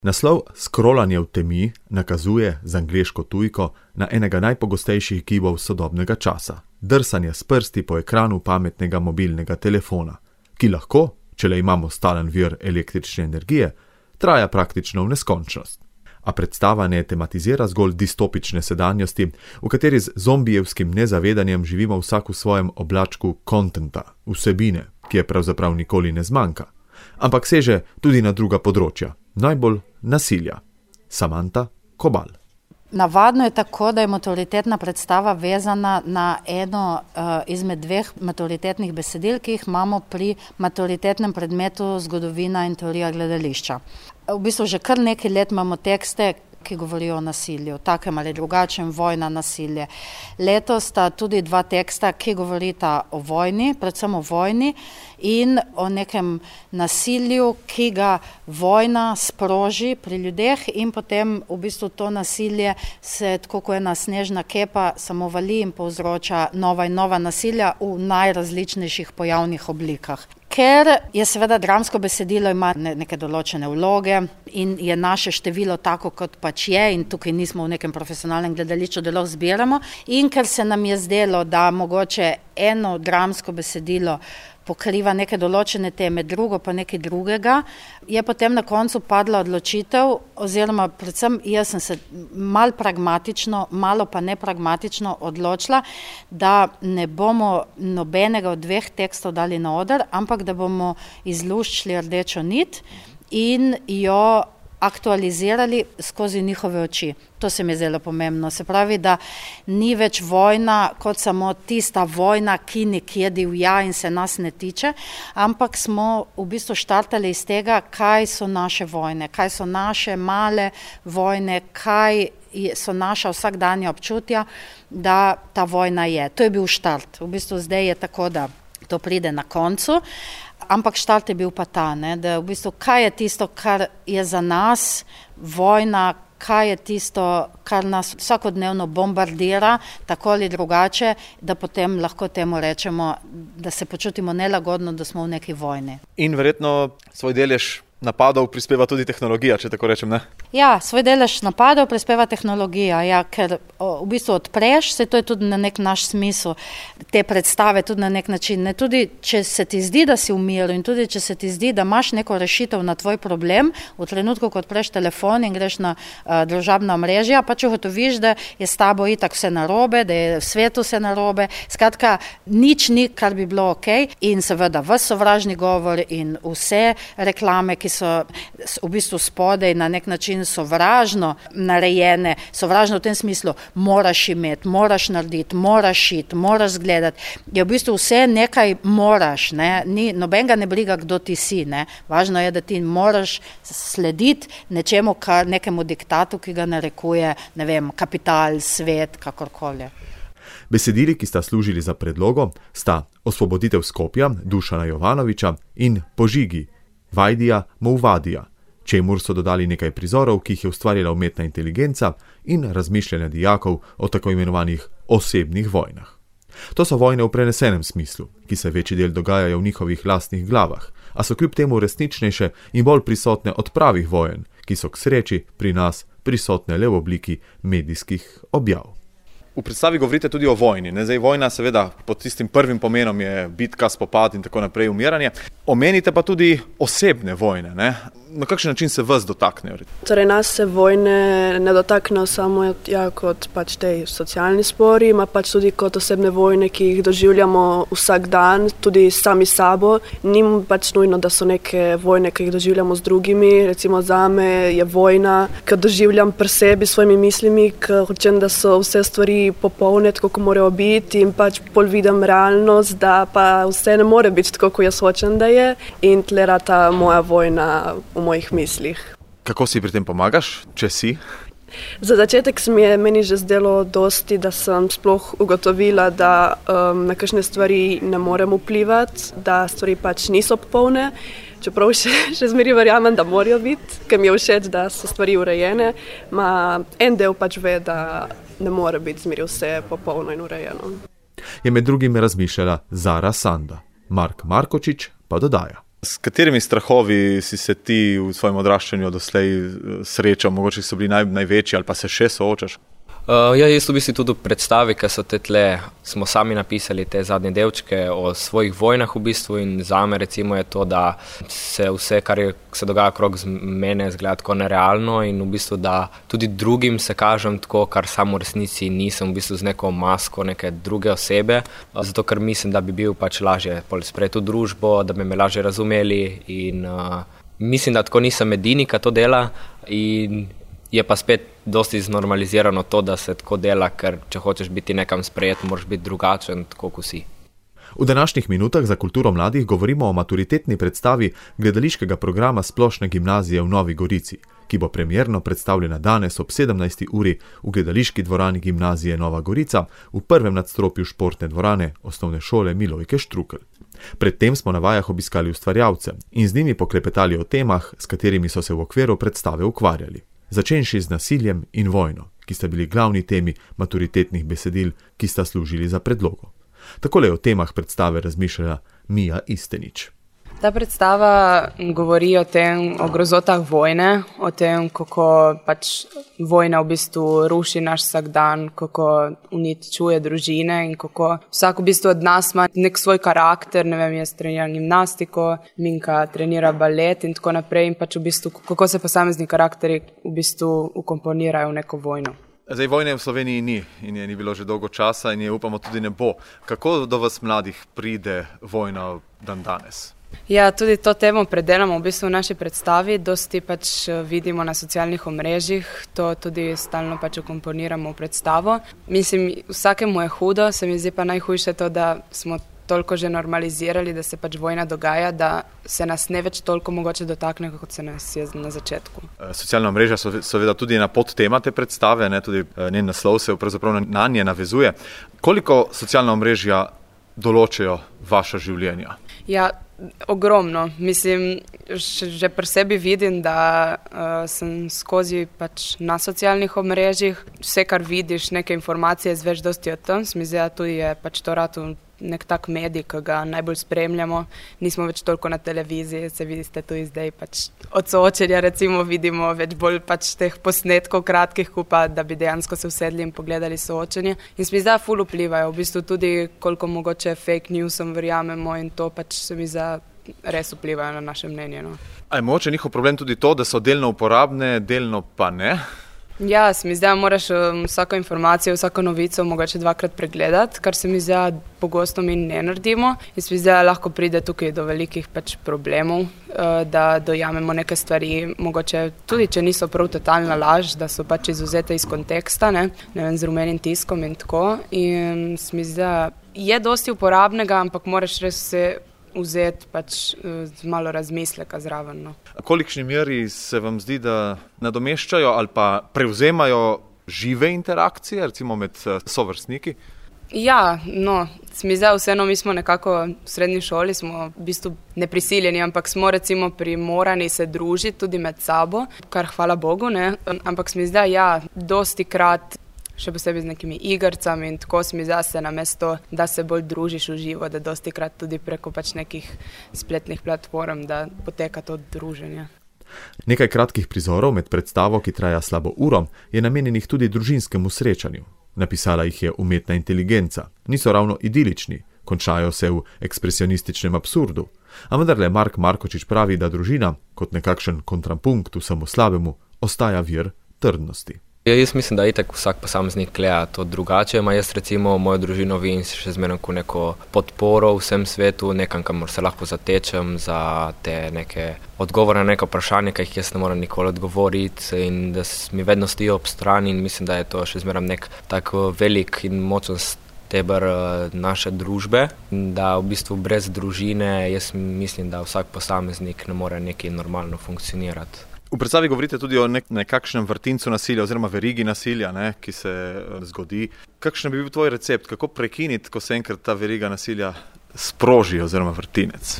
Naslov Scrollanje v temi nakazuje z angleško tujko na enega najpogostejših gibov sodobnega časa. Drsanje s prsti po ekranu pametnega mobilnega telefona, ki lahko, če le imamo stalen vir električne energije, traja praktično v neskončnost. A predstava ne tematizira zgolj distopične sedanjosti, v kateri z zombijevskim nezavedanjem živimo vsak v svojem oblačku kontenta, vsebine, ki je pravzaprav nikoli ne zmanjka, ampak seže tudi na druga področja, najbolj nasilja. Samantha Kobal. Navadno je tako, da je maturitetna predstava vezana na eno izmed dveh maturitetnih besedil, ki jih imamo pri maturitetnem predmetu zgodovina in teorija gledališča. V bistvu že kar nekaj let imamo tekste, ki govorijo o nasilju, takem ali drugačen, vojna, nasilje. Letos sta tudi dva teksta, ki govorita o vojni, predvsem o vojni in o nekem nasilju, ki ga vojna sproži pri ljudeh in potem v bistvu to nasilje se tako kot ena snežna kepa samo vali in povzroča nova in nova nasilja v najrazličnejših pojavnih oblikah. Ker je seveda dramsko besedilo ima neke določene vloge in je naše število tako, kot pač je in tukaj nismo v nekem profesionalnem gledališču, da lahko zbiramo in ker se nam je zdelo, da mogoče eno dramsko besedilo pokriva neke določene teme, drugo pa nekaj drugega, je potem na koncu padla odločitev, oziroma predvsem jaz sem se malo pragmatično, malo pa nepragmatično odločila, da ne bomo nobenega od dveh tekstov dali na oder, ampak da bomo izluščili rdečo nit in jo aktualizirali skozi njihove oči. To se mi je zelo pomembno. Se pravi, da ni več vojna kot samo tista vojna, ki nekje divja in se nas ne tiče, ampak smo v bistvu štartali iz tega, kaj so naše vojne, kaj so naše male vojne, kaj so naša vsakdanja občutja, da ta vojna je. To je bil štart. V bistvu zdaj je tako, da to pride na koncu, ampak štart je bil pa ta, da v bistvu kaj je tisto, kar je za nas vojna, kaj je tisto, kar nas vsakodnevno bombardira, tako ali drugače, da potem lahko temu rečemo, da se počutimo nelagodno, da smo v neki vojni. In verjetno svoj delež napadov prispeva tudi tehnologija, če tako rečem, ne? Ja, svoj delež napadov prispeva tehnologija, ja, ker v bistvu odpreš, se to je tudi na nek naš smisel, te predstave tudi na nek način, ne, tudi če se ti zdi, da si v miru in tudi če se ti zdi, da imaš neko rešitev na tvoj problem, v trenutku, ko odpreš telefon in greš na družabna omrežja, pa če ugotoviš, da je s tabo itak vse narobe, da je v svetu vse narobe, skratka, nič ni, kar bi bilo okej, in seveda ves sovražni govor in vse reklame, ki so v bistvu spodaj na nek način sovražno narejene, sovražno v tem smislu, moraš imeti, moraš narediti, moraš iti, moraš zgledati, je v bistvu vse nekaj moraš, ne, nobenega ne briga, kdo ti si, ne, važno je, da ti moraš slediti nečemu, nekemu diktatu, ki ga narekuje, ne vem, kapital, svet, kakorkoli. Besedili, ki sta služili za predlogo, sta Osvoboditev Skopja Dušana Jovanovića in Požigi Vajdija Mouvadija, čemur so dodali nekaj prizorov, ki jih je ustvarila umetna inteligenca in razmišljanja dijakov o tako imenovanih osebnih vojnah. To so vojne v prenesenem smislu, ki se večji del dogajajo v njihovih lastnih glavah, a so kljub temu resničnejše in bolj prisotne od pravih vojen, ki so k sreči pri nas prisotne le v obliki medijskih objav. V predstavi govorite tudi o vojni. Zdaj, vojna seveda pod tistim prvim pomenom je bitka, spopad in tako naprej, umiranje. Omenite pa tudi osebne vojne, ne? Na kakšen način se vas dotaknejo? Torej, nas se vojne ne dotaknejo samo kot pač tej socialni spori, ima pač tudi kot osebne vojne, ki jih doživljamo vsak dan, tudi sami sabo. Ni pač nujno, da so neke vojne, ki jih doživljamo z drugimi. Recimo zame je vojna, ki doživljam pri sebi s svojimi mislimi, ki hočem, da so vse stvari popolne, tako kot morajo biti in pač pol vidim realnost, da pa vse ne more biti tako, kot jaz hočem, da je in tle rata moja vojna v mojih mislih. Kako si pri tem pomagaš, če si? Za začetek se mi je meni že zdelo dosti, da sem sploh ugotovila, da na kakšne stvari ne morem vplivati, da stvari pač niso popolne, čeprav še zmeri verjamem, da morajo biti, ker mi je všeč, da so stvari urejene, en del pač ve, da ne more biti zmeri vse popolno in urejeno. Je med drugim razmišljala Zara Sanda. Mark Markočič pa dodaja. S katerimi strahovi si se ti v svojem odraščanju doslej srečal, mogoče so bili največji ali pa se še soočaš? Jaz v bistvu tudi v predstavi, ki so te tle, smo sami napisali te zadnje delčke o svojih vojnah v bistvu in zame recimo je to, da se vse, kar se dogaja okrog mene, zgleda tako nerealno in v bistvu, da tudi drugim se kažem tako, kar sam v resnici nisem, v bistvu z neko masko neke druge osebe, zato ker mislim, da bi bil pač lažje sprejeti v družbo, da bi me lažje razumeli in mislim, da tako nisem edini, ki to dela in je pa spet dosti znormalizirano to, da se tako dela, ker če hočeš biti nekam sprejet, moraš biti drugačen, tako kot si. V današnjih minutah za kulturo mladih govorimo o maturitetni predstavi gledališkega programa Splošne gimnazije v Novi Gorici, ki bo premierno predstavljena danes ob 17. uri v gledališki dvorani gimnazije Nova Gorica v prvem nadstropju športne dvorane Osnovne šole Milojke Štrukelj. Predtem smo na vajah obiskali ustvarjalce in z njimi poklepetali o temah, s katerimi so se v okviru predstave ukvarjali. Začenši z nasiljem in vojno, ki sta bili glavni temi maturitetnih besedil, ki sta služili za predlogo. Takole je o temah predstave razmišljala Mija Istenič. Ta predstava govori o tem, o grozotah vojne, o tem, kako pač vojna v bistvu ruši naš vsakdan, kako uničuje družine in kako vsak v bistvu od nas ima nek svoj karakter, ne vem, jaz treniram gimnastiko, Minka trenira balet in tako naprej in pač v bistvu, kako se posamezni karakteri v bistvu ukomponirajo v neko vojno. Zdaj, vojne v Sloveniji ni in je ni bilo že dolgo časa in je upamo tudi ne bo. Kako do vas mladih pride vojna dan danes? Ja, tudi to temo predelamo v bistvu v naši predstavi, dosti pač vidimo na socialnih omrežjih, to tudi stalno pač ukomponiramo v predstavo. Mislim, vsakemu je hudo, se mi zdi pa najhujše to, da smo toliko že normalizirali, da se pač vojna dogaja, da se nas ne več toliko mogoče dotakne, kot se nas je na začetku. Socialna mreža so seveda tudi ena podtema te predstave, ne, tudi njen naslov se pravzaprav na nje navezuje. Koliko socialna omrežja določajo vaša življenja? Ja, ogromno. Mislim, že pri sebi vidim, da sem skozi pač na socialnih omrežjih. Vse, kar vidiš, neke informacije zveš dosti o tem. Smizda tudi je pač to ratu nek tak medij, ki ga najbolj spremljamo. Nismo več toliko na televiziji, se vidite tudi zdaj pač od soočenja recimo vidimo več bolj pač teh posnetkov kratkih, kupa, da bi dejansko se usedli in pogledali soočenje. In se mi zda ful vplivajo, v bistvu tudi koliko mogoče fake newsom verjamemo in to pač se mi zda res vplivajo na naše mnenje. No. A je mogoče njihov problem tudi to, da so delno uporabne, delno pa ne? Ja, se mi zda, moraš vsako informacijo, vsako novico mogoče dvakrat pregledati, kar se mi zda pogosto mi ne naredimo. In se mi zda, lahko pride tukaj do velikih pač problemov, da dojamemo neke stvari, mogoče tudi, če niso prav totalna laž, da so pač izvzete iz konteksta, ne vem, z rumenim tiskom in tako. In se mi zda, je dosti uporabnega, ampak moraš res se vzeti pač z malo razmisleka zraven. No. V kolikšni meri se vam zdi, da nadomeščajo ali pa prevzemajo žive interakcije, recimo med sovrstniki? Ja, no, se mi zdi, vseeno mi smo nekako v srednji šoli, smo v bistvu neprisiljeni, ampak smo recimo primorani se družiti tudi med sabo, kar hvala Bogu, ne, ampak se mi zdi, ja, dosti krat še posebej z nekimi igrcami in tako se mi zdi se namesto, da se bolj družiš v živo, da dosti krat tudi preko pač nekih spletnih platform, da poteka to druženje. Nekaj kratkih prizorov med predstavo, ki traja slabo uro, je namenjenih tudi družinskemu srečanju. Napisala jih je umetna inteligenca. Niso ravno idilični, končajo se v ekspresionističnem absurdu. A vendarle Mark Markočič pravi, da družina, kot nekakšen kontrapunkt vsemu slabemu, ostaja vir trdnosti. Ja, jaz mislim, da itak vsak posameznik gleda to drugače. Jaz recimo mojo družino vidim še zmeraj kot neko podporo vsem svetu, nekam, kamor se lahko zatečem za te neke odgovore na neke vprašanje, ki jih jaz ne morem nikoli odgovoriti in da mi vedno stojijo ob strani in mislim, da je to še zmeraj nek tak velik in močen steber naše družbe, da v bistvu brez družine jaz mislim, da vsak posameznik ne more nekaj normalno funkcionirati. V predstavi govorite tudi o nekakšnem vrtincu nasilja oziroma verigi nasilja, ne, ki se zgodi. Kakšen bi bil tvoj recept, kako prekiniti, ko se enkrat ta veriga nasilja sproži oziroma vrtinec?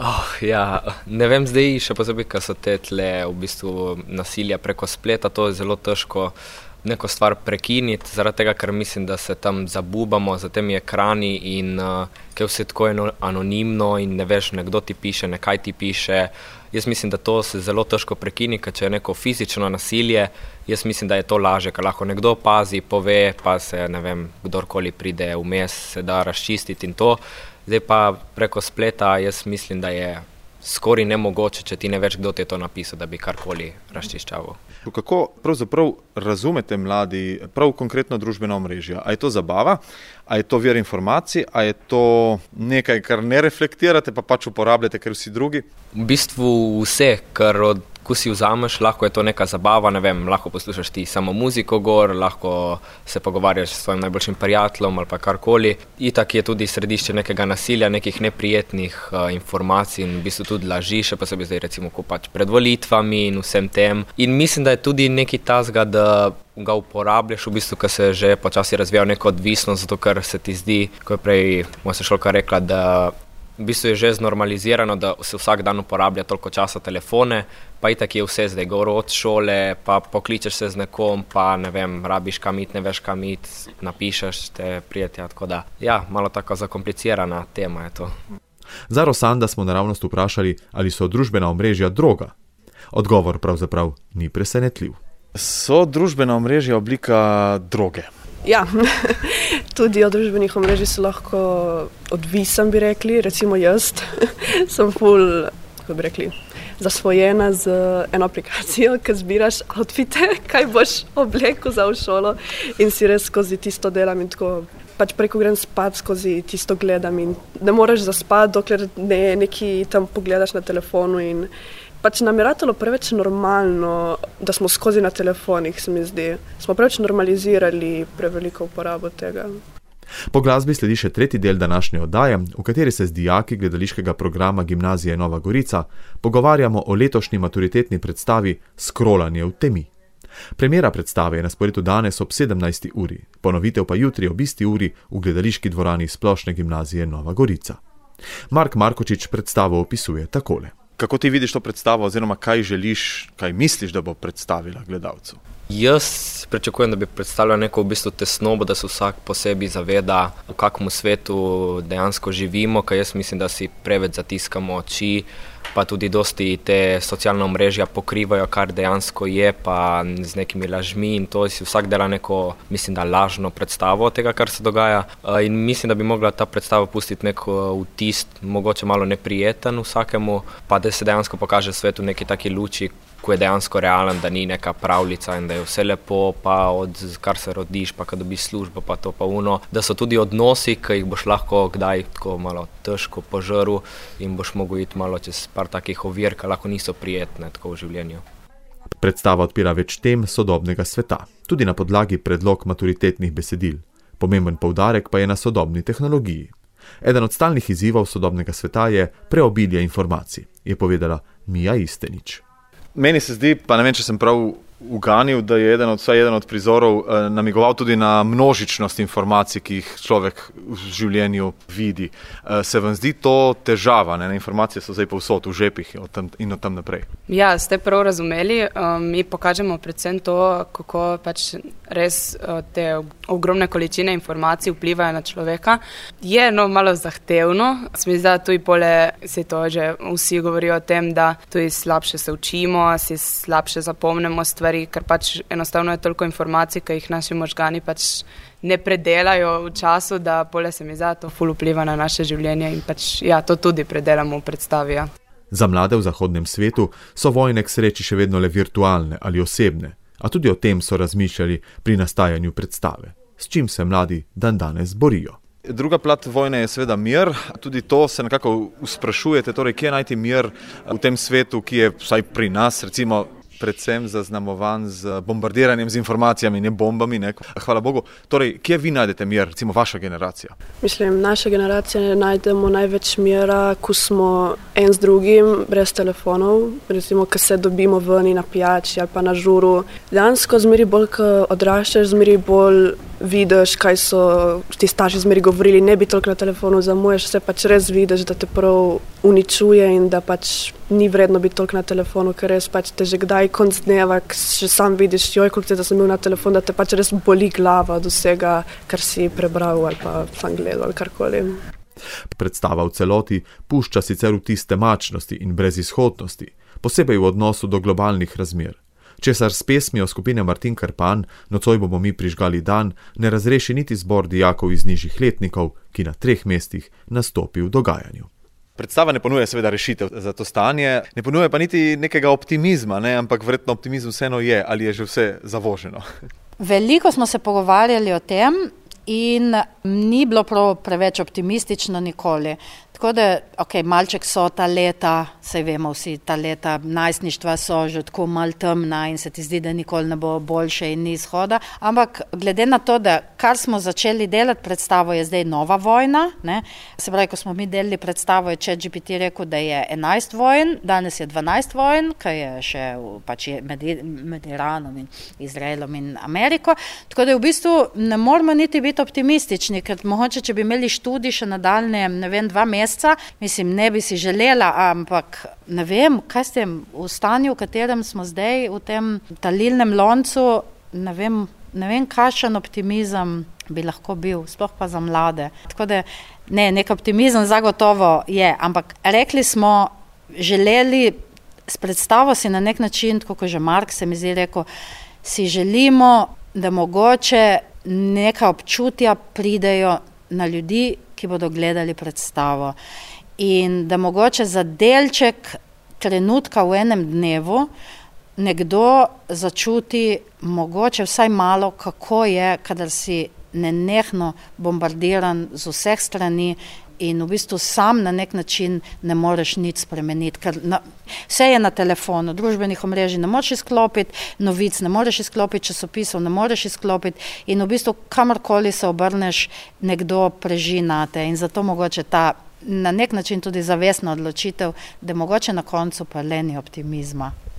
Ja, ne vem zdaj, še posebej, ko so te tle v bistvu nasilja preko spleta, to je zelo težko neko stvar prekiniti, zaradi tega, ker mislim, da se tam zabubamo za temi ekrani in ker vse tako je anonimno in ne veš, kdo ti piše, kaj ti piše. Jaz mislim, da to se zelo težko prekini, ker če je neko fizično nasilje, jaz mislim, da je to laže, ker lahko nekdo pazi, pove, pa se, kdorkoli pride vmes, se da razčistiti in to. Zdaj pa preko spleta jaz mislim, da je skoraj nemogoče, če ti ne veš, kdo ti je to napisal, da bi karkoli razčiščaval. Kako pravzaprav razumete mladi prav konkretno družbena omrežja? A je to zabava, a je to vir informacij, a je to nekaj, kar ne reflektirate, pa pač uporabljate, ker vsi drugi? V bistvu vse, kar ko si vzameš, lahko je to neka zabava, lahko poslušaš ti samo muziko gor, lahko se pogovarjaš s svojim najboljšim prijateljem ali pa karkoli. Itak je tudi središče nekega nasilja, nekih neprijetnih informacij in v bistvu tudi laži, še posebej zdaj recimo ko pač pred volitvami in vsem tem. In mislim, da je tudi nekaj tazga, da ga uporabljaš v bistvu, ker se že počasi razvija neko odvisnost, zato ker se ti zdi, ko je prej moja sošolka rekla, da v bistvu je že znormalizirano, da se vsak dan uporablja toliko časa telefone, pa itak je vse zdaj gor od šole, pa pokličeš se z nekom, pa rabiš kam iti, ne veš kam iti, napišeš te prijatelja, tako da, malo tako zakomplicirana tema je to. Za Rosanda smo naravnost vprašali, ali so družbena omrežja droga. Odgovor pravzaprav ni presenetljiv. So družbena omrežja oblika droge? Ja, tudi od družbenih omrežij so lahko odvisen, bi rekli. Recimo jaz sem ful, kako bi rekli, zasvojena z eno aplikacijo, ki zbiraš outfite, kaj boš oblekel za v šolo in si res skozi tisto delam in tako pač preko grem spat, skozi tisto gledam in ne moreš zaspati, dokler ne nekaj tam pogledaš na telefonu in pač nam je ratalo preveč normalno, da smo skozi na telefonih, se mi zdi. Smo preveč normalizirali preveliko uporabo tega. Po glasbi sledi še tretji del današnje oddaje, v kateri se z dijaki gledališkega programa Gimnazije Nova Gorica pogovarjamo o letošnji maturitetni predstavi Skrolanje v temi. Premiera predstave je na sporedu danes ob 17. uri, ponovitev pa jutri ob isti uri v gledališki dvorani Splošne gimnazije Nova Gorica. Mark Markočič predstavo opisuje takole. Kako ti vidiš to predstavo oziroma kaj želiš, kaj misliš, da bo predstavila gledalcu? Jaz pričakujem, da bi predstavljala neko v bistvu tesnobo, da se vsak posebej zaveda, v kakemu svetu dejansko živimo, ker jaz mislim, da si preveč zatiskamo oči, pa tudi dosti te socialne omrežja pokrivajo, kar dejansko je, pa z nekimi lažmi in to si vsak dela neko, mislim, da lažno predstavo tega, kar se dogaja. In mislim, da bi mogla ta predstava pustiti nek vtis, mogoče malo neprijeten vsakemu, pa da se dejansko pokaže svetu neki taki luči, ko je dejansko realen, da ni neka pravljica in da je vse lepo, pa od kar se rodiš, pa kad dobiš službo, pa to pa uno, da so tudi odnosi, ki jih boš lahko kdaj tako malo težko požrl in boš mogel iti malo čez par takih ovir, ki lahko niso prijetne tako v življenju. Predstava odpira več tem sodobnega sveta, tudi na podlagi predlog maturitetnih besedil. Pomemben poudarek pa je na sodobni tehnologiji. Eden od stalnih izzivov sodobnega sveta je preobilje informacij, je povedala Mija Istenič. Meni se zdi, pa ne vem, če sem prav uganil, da je vsaj eden od prizorov namigoval tudi na množičnost informacij, ki jih človek v življenju vidi. Se vam zdi to težava? Ne? Informacije so zdaj povsod v žepih in od tam naprej. Ja, ste prav razumeli. Mi pokažemo predvsem to, kako pač res te ogromne količine informacij vplivajo na človeka. Je malo zahtevno. Se mi zdi, da tudi pole se to že vsi govorijo o tem, da tudi slabše se učimo, si slabše zapomnimo stvari, ker pač enostavno je toliko informacij, ki jih naši možgani pač ne predelajo v času, da pole se mi zdi, to ful vpliva na naše življenje in pač to tudi predelamo v predstavi. Za mlade v zahodnem svetu so vojne k sreči še vedno le virtualne ali osebne, a tudi o tem so razmišljali pri nastajanju predstave, s čim se mladi dandanes borijo. Druga plat vojne je seveda mir, tudi to se nekako sprašujete, torej kje najti mir v tem svetu, ki je vsaj pri nas, recimo predvsem zaznamovan z bombardiranjem z informacijami, ne bombami, ne. Hvala Bogu. Torej, kje vi najdete mir, recimo vaša generacija? Mislim, naša generacija najdemo največ mira, ko smo en z drugim, brez telefonov, recimo, ko se dobimo ven na pijači ali pa na žuru. Dejansko zmeri bolj, ko odraščaš, zmeri bolj vidiš, kaj so ti starši zmeri govorili, ne bi toliko na telefonu, zamuješ, vse pač res vidiš, da te prav uničuje in da pač ni vredno biti toliko na telefonu, ker res pač te že kdaj konc dneva, še sam vidiš, koliko da sem bil na telefonu, da te pač res boli glava od vsega, kar si prebral ali pa sam gledal ali karkoli. Predstava v celoti pušča sicer vtis temačnosti in brezizhodnosti, posebej v odnosu do globalnih razmer. Česar s pesmijo skupine Martin Krpan Nocoj bomo mi prižgali dan ne razreši niti zbor dijakov iz nižjih letnikov, ki na 3 mestih nastopi v dogajanju. Predstava ne ponuja seveda rešitev za to stanje, ne ponuja pa niti nekega optimizma, ne? Ampak verjetno optimizm vseeno je, ali je že vse zavoženo. Veliko smo se pogovarjali o tem in ni bilo preveč optimistično nikoli. Tako da, malček so ta leta, saj vemo vsi, ta leta najstništva so že tako malo temna in se ti zdi, da nikoli ne bo boljše in ni izhoda. Ampak glede na to, da kar smo začeli delati predstavo, je zdaj nova vojna, ne? Se pravi, ko smo mi delali predstavo, je ChatGPT rekel, da je 11 vojn, danes je 12 vojn, ki je še pač med Iranom in Izraelom in Ameriko. Tako da v bistvu ne moramo niti biti optimistični, ker mogoče, če bi imeli študij še nadaljne, 2 meseca, mislim, ne bi si želela, ampak ne vem, kaj s tem v stanju, v katerem smo zdaj, v tem talilnem loncu, ne vem, kakšen optimizem bi lahko bil, sploh pa za mlade. Tako da, nek optimizem zagotovo je, ampak rekli smo, želeli, s predstavo si na nek način, tako kot že Mark se mi zdi rekel, si želimo, da mogoče neka občutja pridejo na ljudi, ki bodo gledali predstavo. In da mogoče za delček trenutka v enem dnevu nekdo začuti mogoče vsaj malo, kako je, kadar si nenehno bombardiran z vseh strani in v bistvu sam na nek način ne moreš nič spremeniti, ker vse je na telefonu, družbenih omrežij ne moreš izklopiti, novic ne moreš izklopiti, časopisov ne moreš izklopiti in v bistvu kamorkoli se obrneš, nekdo preži nate in zato mogoče ta na nek način tudi zavestna odločitev, da mogoče na koncu pa le ni optimizma.